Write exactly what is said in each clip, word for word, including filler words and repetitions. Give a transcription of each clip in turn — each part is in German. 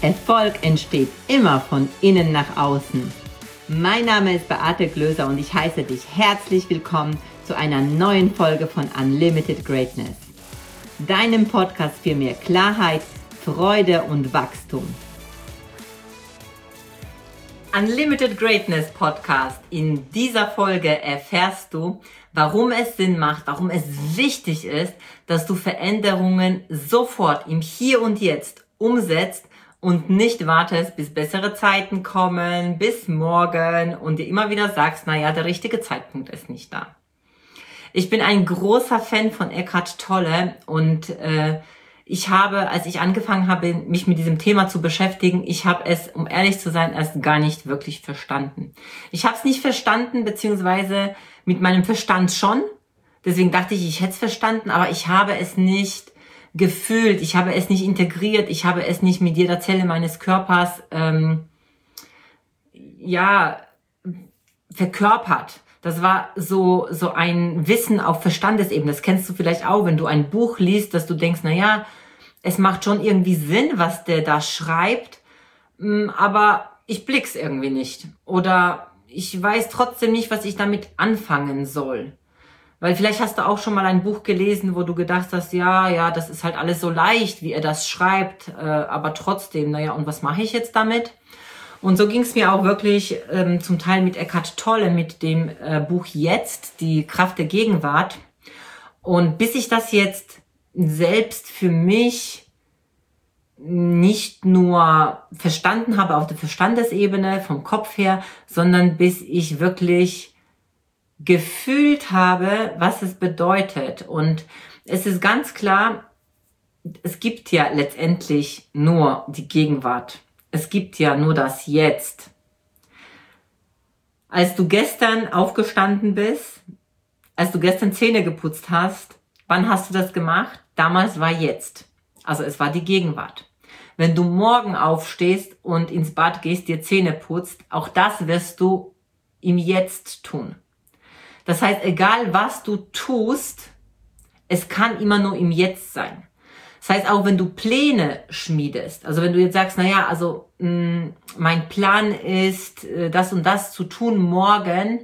Erfolg entsteht immer von innen nach außen. Mein Name ist Beate Glöser und ich heiße dich herzlich willkommen zu einer neuen Folge von Unlimited Greatness, deinem Podcast für mehr Klarheit, Freude und Wachstum. Unlimited Greatness Podcast. In dieser Folge erfährst du, warum es Sinn macht, warum es wichtig ist, dass du Veränderungen sofort im Hier und Jetzt umsetzt und nicht wartest, bis bessere Zeiten kommen, bis morgen und dir immer wieder sagst, naja, der richtige Zeitpunkt ist nicht da. Ich bin ein großer Fan von Eckhart Tolle und äh, ich habe, als ich angefangen habe, mich mit diesem Thema zu beschäftigen, ich habe es, um ehrlich zu sein, erst gar nicht wirklich verstanden. Ich habe es nicht verstanden, beziehungsweise mit meinem Verstand schon. Deswegen dachte ich, ich hätte es verstanden, aber ich habe es nicht gefühlt, ich habe es nicht integriert, ich habe es nicht mit jeder Zelle meines Körpers ähm, ja verkörpert. Das war so so ein Wissen auf Verstandesebene. Das kennst du vielleicht auch, wenn du ein Buch liest, dass du denkst, na ja, es macht schon irgendwie Sinn, was der da schreibt, aber ich blick's irgendwie nicht. Oder ich weiß trotzdem nicht, was ich damit anfangen soll. Weil vielleicht hast du auch schon mal ein Buch gelesen, wo du gedacht hast, ja, ja, das ist halt alles so leicht, wie er das schreibt, äh, aber trotzdem, naja, und was mache ich jetzt damit? Und so ging es mir auch wirklich ähm, zum Teil mit Eckhart Tolle, mit dem äh, Buch Jetzt, die Kraft der Gegenwart. Und bis ich das jetzt selbst für mich nicht nur verstanden habe auf der Verstandesebene, vom Kopf her, sondern bis ich wirklich gefühlt habe, was es bedeutet. Und es ist ganz klar, es gibt ja letztendlich nur die Gegenwart. Es gibt ja nur das Jetzt. Als du gestern aufgestanden bist, als du gestern Zähne geputzt hast, wann hast du das gemacht? Damals war jetzt. Also es war die Gegenwart. Wenn du morgen aufstehst und ins Bad gehst, dir Zähne putzt, auch das wirst du im Jetzt tun. Das heißt, egal was du tust, es kann immer nur im Jetzt sein. Das heißt, auch wenn du Pläne schmiedest, also wenn du jetzt sagst, naja, also mh, mein Plan ist, das und das zu tun morgen,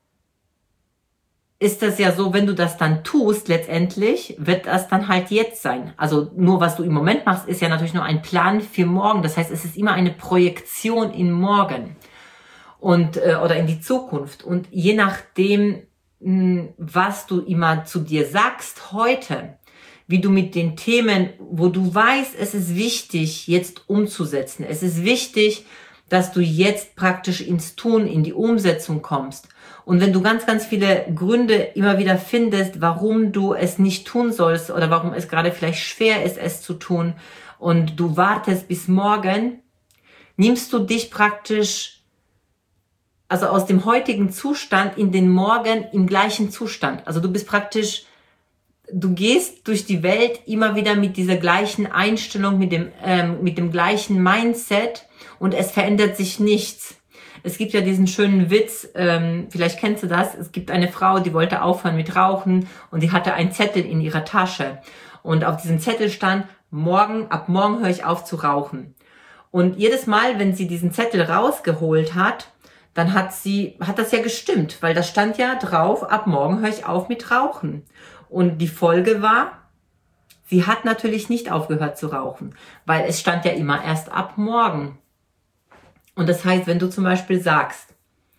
ist das ja so, wenn du das dann tust, letztendlich wird das dann halt jetzt sein. Also nur was du im Moment machst, ist ja natürlich nur ein Plan für morgen. Das heißt, es ist immer eine Projektion in morgen und äh, oder in die Zukunft. Und je nachdem, mh, was du immer zu dir sagst heute, wie du mit den Themen, wo du weißt, es ist wichtig, jetzt umzusetzen. Es ist wichtig, dass du jetzt praktisch ins Tun, in die Umsetzung kommst. Und wenn du ganz, ganz viele Gründe immer wieder findest, warum du es nicht tun sollst oder warum es gerade vielleicht schwer ist, es zu tun und du wartest bis morgen, nimmst du dich praktisch, also aus dem heutigen Zustand in den Morgen im gleichen Zustand. Also du bist praktisch, du gehst durch die Welt immer wieder mit dieser gleichen Einstellung, mit dem, ähm, mit dem gleichen Mindset und es verändert sich nichts. Es gibt ja diesen schönen Witz, ähm, vielleicht kennst du das, es gibt eine Frau, die wollte aufhören mit Rauchen und die hatte einen Zettel in ihrer Tasche. Und auf diesem Zettel stand, morgen, ab morgen höre ich auf zu rauchen. Und jedes Mal, wenn sie diesen Zettel rausgeholt hat, dann hat sie, hat das ja gestimmt, weil da stand ja drauf, ab morgen höre ich auf mit Rauchen. Und die Folge war, sie hat natürlich nicht aufgehört zu rauchen, weil es stand ja immer erst ab morgen. Und das heißt, wenn du zum Beispiel sagst,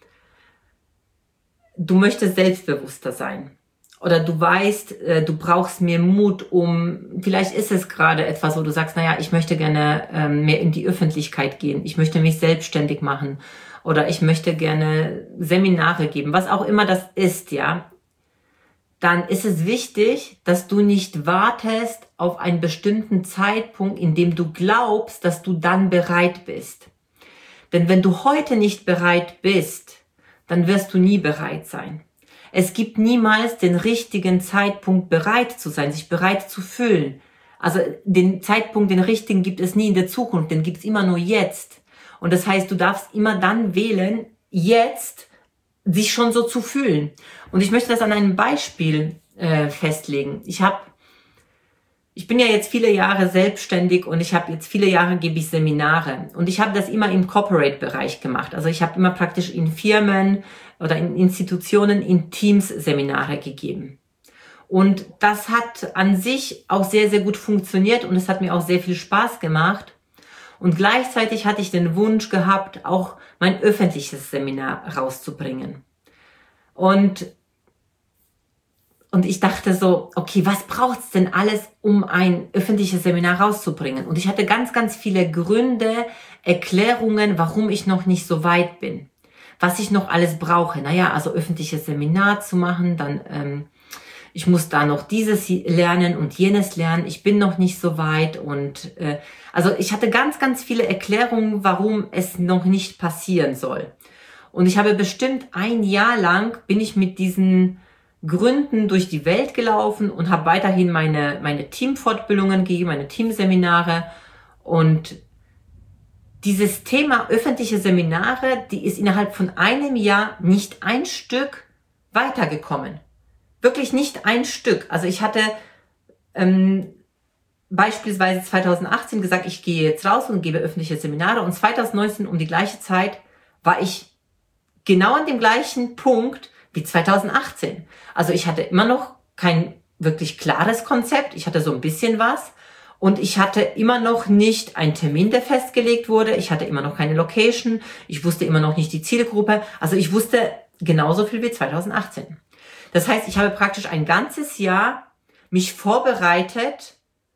du möchtest selbstbewusster sein oder du weißt, du brauchst mehr Mut, um, vielleicht ist es gerade etwas, wo du sagst, naja, ich möchte gerne mehr in die Öffentlichkeit gehen, ich möchte mich selbstständig machen oder ich möchte gerne Seminare geben, was auch immer das ist, ja, dann ist es wichtig, dass du nicht wartest auf einen bestimmten Zeitpunkt, in dem du glaubst, dass du dann bereit bist. Denn wenn du heute nicht bereit bist, dann wirst du nie bereit sein. Es gibt niemals den richtigen Zeitpunkt, bereit zu sein, sich bereit zu fühlen. Also den Zeitpunkt, den richtigen gibt es nie in der Zukunft, den gibt es immer nur jetzt. Und das heißt, du darfst immer dann wählen, jetzt sich schon so zu fühlen. Und ich möchte das an einem Beispiel äh, festlegen. Ich habe ich bin ja jetzt viele Jahre selbstständig und ich habe jetzt viele Jahre gebe ich Seminare und ich habe das immer im Corporate-Bereich gemacht. Also ich habe immer praktisch in Firmen oder in Institutionen, in Teams Seminare gegeben. Und das hat an sich auch sehr, sehr gut funktioniert und es hat mir auch sehr viel Spaß gemacht. Und gleichzeitig hatte ich den Wunsch gehabt, auch mein öffentliches Seminar rauszubringen. Und Und ich dachte so, okay, was braucht's denn alles, um ein öffentliches Seminar rauszubringen? Und ich hatte ganz, ganz viele Gründe, Erklärungen, warum ich noch nicht so weit bin. Was ich noch alles brauche. Naja, also öffentliches Seminar zu machen, dann ähm, ich muss da noch dieses lernen und jenes lernen. Ich bin noch nicht so weit. Und äh, also ich hatte ganz, ganz viele Erklärungen, warum es noch nicht passieren soll. Und ich habe bestimmt ein Jahr lang, bin ich mit diesen Gründen durch die Welt gelaufen und habe weiterhin meine meine Teamfortbildungen gegeben, meine Teamseminare und dieses Thema öffentliche Seminare, die ist innerhalb von einem Jahr nicht ein Stück weitergekommen. Wirklich nicht ein Stück. Also ich hatte ähm, beispielsweise zweitausendachtzehn gesagt, ich gehe jetzt raus und gebe öffentliche Seminare und zweitausendneunzehn um die gleiche Zeit war ich genau an dem gleichen Punkt wie zweitausendachtzehn. Also ich hatte immer noch kein wirklich klares Konzept. Ich hatte so ein bisschen was. Und ich hatte immer noch nicht einen Termin, der festgelegt wurde. Ich hatte immer noch keine Location. Ich wusste immer noch nicht die Zielgruppe. Also ich wusste genauso viel wie zweitausendachtzehn. Das heißt, ich habe praktisch ein ganzes Jahr mich vorbereitet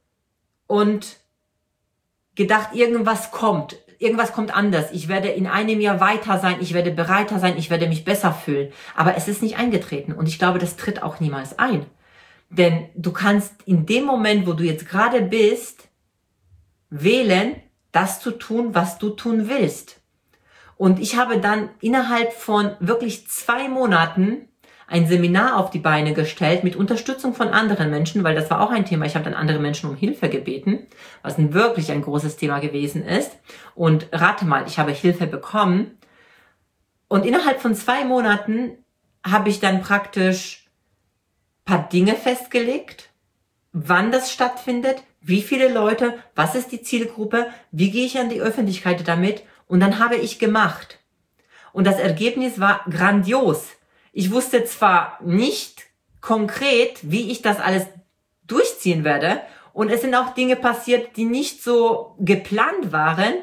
und gedacht, irgendwas kommt. Irgendwas kommt anders. Ich werde in einem Jahr weiter sein. Ich werde bereiter sein. Ich werde mich besser fühlen. Aber es ist nicht eingetreten. Und ich glaube, das tritt auch niemals ein. Denn du kannst in dem Moment, wo du jetzt gerade bist, wählen, das zu tun, was du tun willst. Und ich habe dann innerhalb von wirklich zwei Monaten ein Seminar auf die Beine gestellt mit Unterstützung von anderen Menschen, weil das war auch ein Thema. Ich habe dann andere Menschen um Hilfe gebeten, was ein wirklich ein großes Thema gewesen ist. Und rate mal, ich habe Hilfe bekommen. Und innerhalb von zwei Monaten habe ich dann praktisch ein paar Dinge festgelegt, wann das stattfindet, wie viele Leute, was ist die Zielgruppe, wie gehe ich an die Öffentlichkeit damit. Und dann habe ich gemacht. Und das Ergebnis war grandios. Ich wusste zwar nicht konkret, wie ich das alles durchziehen werde. Und es sind auch Dinge passiert, die nicht so geplant waren.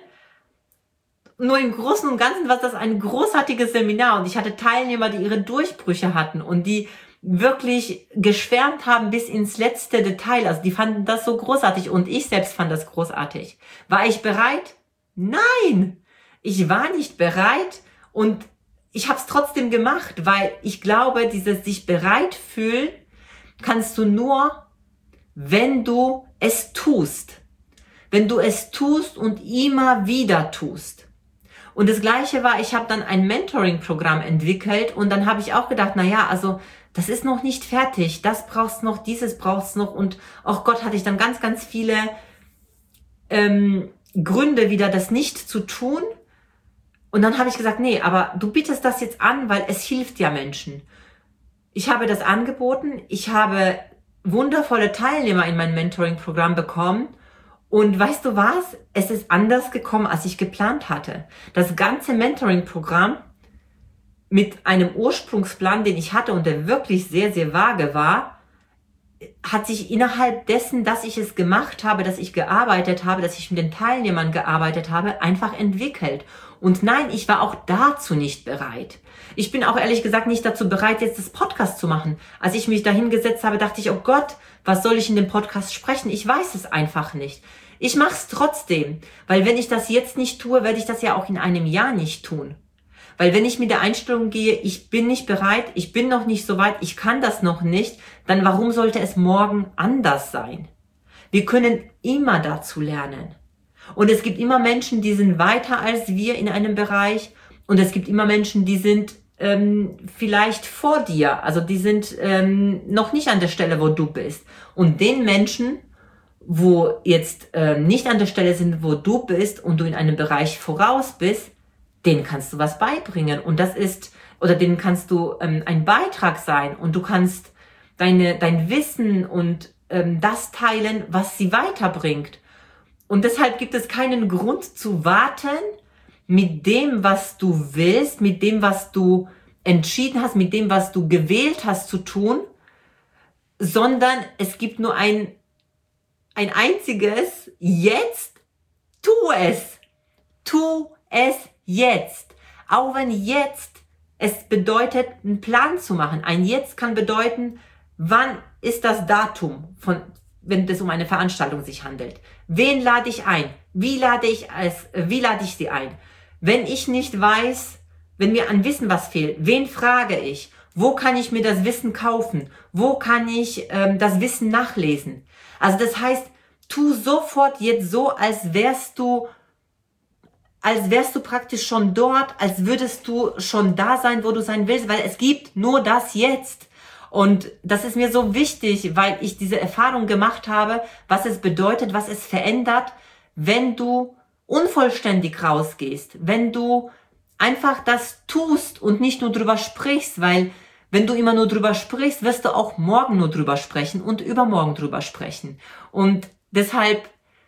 Nur im Großen und Ganzen war das ein großartiges Seminar. Und ich hatte Teilnehmer, die ihre Durchbrüche hatten und die wirklich geschwärmt haben bis ins letzte Detail. Also die fanden das so großartig und ich selbst fand das großartig. War ich bereit? Nein! Ich war nicht bereit und ich habe es trotzdem gemacht, weil ich glaube, dieses sich bereit fühlen kannst du nur, wenn du es tust. Wenn du es tust und immer wieder tust. Und das Gleiche war, ich habe dann ein Mentoring-Programm entwickelt und dann habe ich auch gedacht, na ja, also das ist noch nicht fertig, das brauchst noch, dieses brauchst noch und auch Gott hatte ich dann ganz, ganz viele ähm, Gründe wieder, das nicht zu tun. Und dann habe ich gesagt, nee, aber du bietest das jetzt an, weil es hilft ja Menschen. Ich habe das angeboten, ich habe wundervolle Teilnehmer in mein Mentoring-Programm bekommen und weißt du was? Es ist anders gekommen, als ich geplant hatte. Das ganze Mentoring-Programm mit einem Ursprungsplan, den ich hatte und der wirklich sehr, sehr vage war, hat sich innerhalb dessen, dass ich es gemacht habe, dass ich gearbeitet habe, dass ich mit den Teilnehmern gearbeitet habe, einfach entwickelt. Und nein, ich war auch dazu nicht bereit. Ich bin auch ehrlich gesagt nicht dazu bereit, jetzt das Podcast zu machen. Als ich mich da hingesetzt habe, dachte ich, oh Gott, was soll ich in dem Podcast sprechen? Ich weiß es einfach nicht. Ich mache es trotzdem, weil wenn ich das jetzt nicht tue, werde ich das ja auch in einem Jahr nicht tun. Weil wenn ich mit der Einstellung gehe, ich bin nicht bereit, ich bin noch nicht so weit, ich kann das noch nicht, dann warum sollte es morgen anders sein? Wir können immer dazu lernen. Und es gibt immer Menschen, die sind weiter als wir in einem Bereich und es gibt immer Menschen, die sind ähm, vielleicht vor dir, also die sind ähm, noch nicht an der Stelle, wo du bist. Und den Menschen, wo jetzt ähm, nicht an der Stelle sind, wo du bist und du in einem Bereich voraus bist, denen kannst du was beibringen und das ist, oder denen kannst du ähm, ein Beitrag sein und du kannst deine dein Wissen und ähm, das teilen, was sie weiterbringt. Und deshalb gibt es keinen Grund zu warten mit dem, was du willst, mit dem, was du entschieden hast, mit dem, was du gewählt hast zu tun, sondern es gibt nur ein, ein einziges Jetzt. Tu es. Tu es jetzt. Auch wenn jetzt es bedeutet, einen Plan zu machen. Ein Jetzt kann bedeuten, wann ist das Datum, von, wenn es um eine Veranstaltung sich handelt. Wen lade ich ein? Wie lade ich, als, wie lade ich sie ein? Wenn ich nicht weiß, wenn mir an Wissen was fehlt, wen frage ich? Wo kann ich mir das Wissen kaufen? Wo kann ich ähm, das Wissen nachlesen? Also das heißt, tu sofort jetzt so, als wärst du als wärst du praktisch schon dort, als würdest du schon da sein, wo du sein willst, weil es gibt nur das Jetzt. Und das ist mir so wichtig, weil ich diese Erfahrung gemacht habe, was es bedeutet, was es verändert, wenn du unvollständig rausgehst, wenn du einfach das tust und nicht nur drüber sprichst, weil wenn du immer nur drüber sprichst, wirst du auch morgen nur drüber sprechen und übermorgen drüber sprechen. Und deshalb,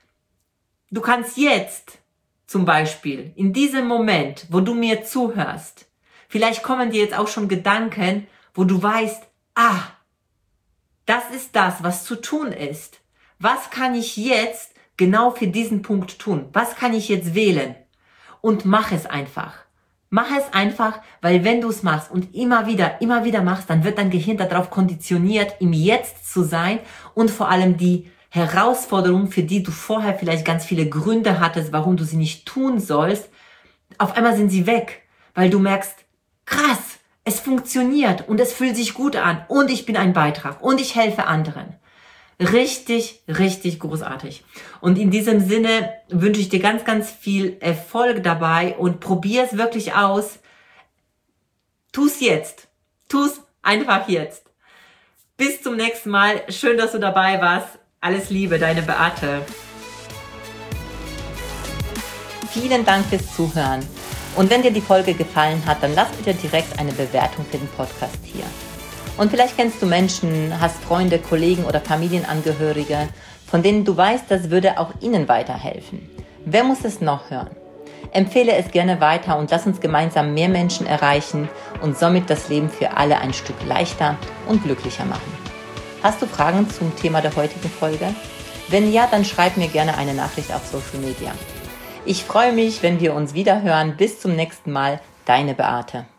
du kannst jetzt zum Beispiel in diesem Moment, wo du mir zuhörst, vielleicht kommen dir jetzt auch schon Gedanken, wo du weißt, ah, das ist das, was zu tun ist. Was kann ich jetzt genau für diesen Punkt tun? Was kann ich jetzt wählen? Und mach es einfach. Mach es einfach, weil wenn du es machst und immer wieder, immer wieder machst, dann wird dein Gehirn darauf konditioniert, im Jetzt zu sein und vor allem die Herausforderungen, für die du vorher vielleicht ganz viele Gründe hattest, warum du sie nicht tun sollst, auf einmal sind sie weg, weil du merkst, krass, es funktioniert und es fühlt sich gut an und ich bin ein Beitrag und ich helfe anderen. Richtig, richtig großartig. Und in diesem Sinne wünsche ich dir ganz, ganz viel Erfolg dabei und probier es wirklich aus. Tu's jetzt. Tu's einfach jetzt. Bis zum nächsten Mal. Schön, dass du dabei warst. Alles Liebe, deine Beate. Vielen Dank fürs Zuhören. Und wenn dir die Folge gefallen hat, dann lass bitte direkt eine Bewertung für den Podcast hier. Und vielleicht kennst du Menschen, hast Freunde, Kollegen oder Familienangehörige, von denen du weißt, das würde auch ihnen weiterhelfen. Wer muss es noch hören? Empfehle es gerne weiter und lass uns gemeinsam mehr Menschen erreichen und somit das Leben für alle ein Stück leichter und glücklicher machen. Hast du Fragen zum Thema der heutigen Folge? Wenn ja, dann schreib mir gerne eine Nachricht auf Social Media. Ich freue mich, wenn wir uns wieder hören. Bis zum nächsten Mal, deine Beate.